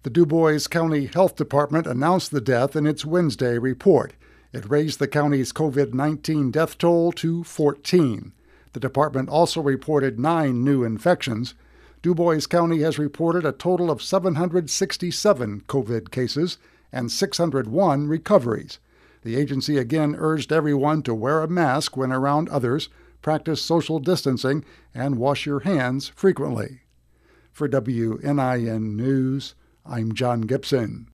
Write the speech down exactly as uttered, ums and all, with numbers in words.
The DuBois County Health Department announced the death in its Wednesday report. It raised the county's COVID nineteen death toll to fourteen. The department also reported nine new infections. DuBois County has reported a total of seven hundred sixty-seven COVID cases and six hundred one recoveries. The agency again urged everyone to wear a mask when around others, practice social distancing, and wash your hands frequently. For W N I N News, I'm John Gibson.